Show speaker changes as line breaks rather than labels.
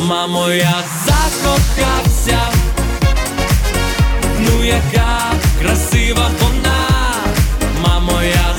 Мамо, я закохався, ну яка красива вона, мамо, я